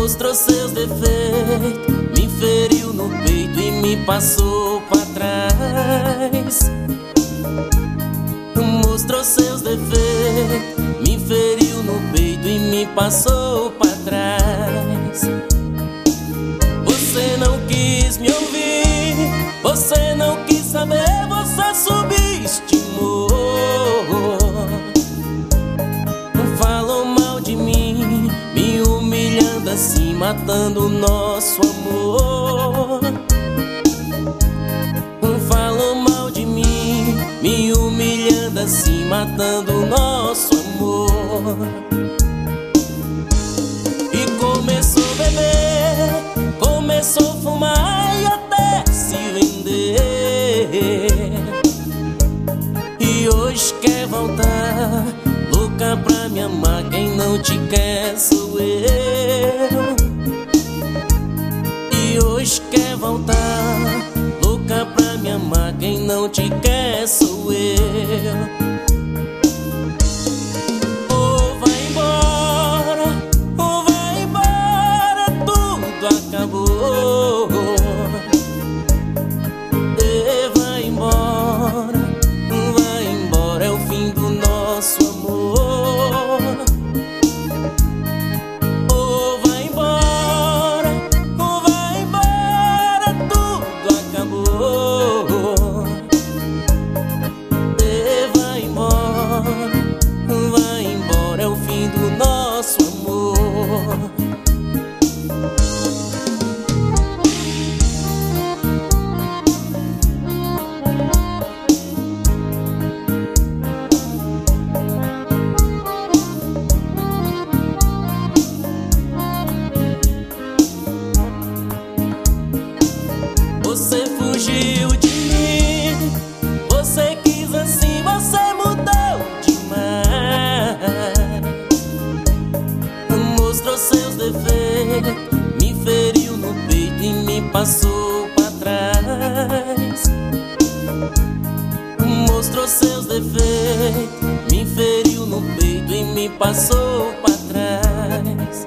Mostrou seus defeitos, me feriu no peito e me passou pra trás. Mostrou seus defeitos, me feriu no peito e me passou pra trás. Você não quis me ouvir, você não quis saber, você subestimou. Falou mal de mim, me humilhando assim, matando o nosso amor. Falou mal de mim, me humilhando assim, matando o nosso amor. E começou a beber, começou a fumar e até se vender. E hoje quer voltar, louca pra me amar, quem não te quer sou eu. E hoje quer voltar, louca pra me amar, quem não te quer sou eu. Ou vai embora, tudo acabou. E vai embora, é o fim do nosso amor. Ou vai embora, tudo acabou. E vai embora, é o fim do nosso amor. Você fugiu de mim, você quis assim, você mudou demais. Mostrou seus defeitos, me feriu no peito e me passou pra trás. Mostrou seus defeitos, me feriu no peito e me passou pra trás.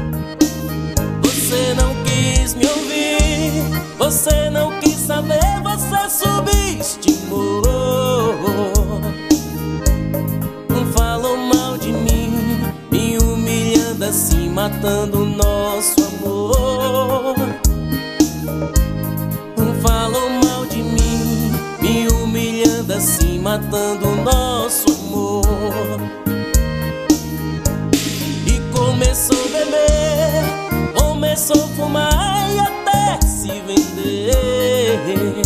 Você não quis me ouvir, você não quis saber, você subestimou. Falou mal de mim, me humilhando assim, matando o nosso amor. Falou mal de mim, me humilhando assim, matando o nosso amor. E começou a beber, começou a fumar e até se vender.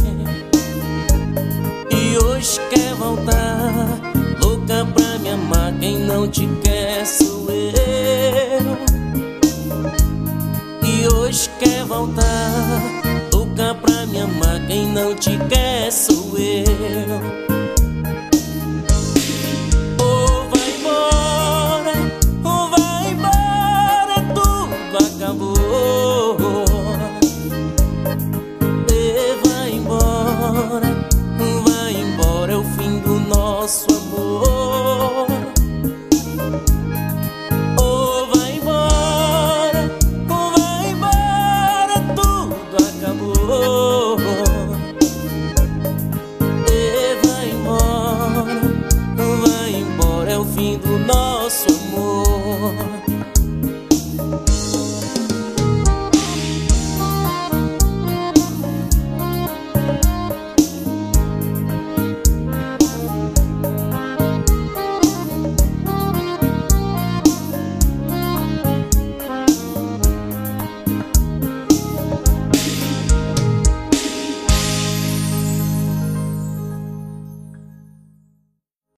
E hoje quer voltar, louca pra me amar, quem não te quer sou eu. E hoje quer voltar, louca pra me amar, quem não te quer sou eu. Ou vai embora, tudo acabou. E vai embora, é o fim do nosso amor. Ou vai embora, tudo acabou. E vai embora, é o fim do nosso amor.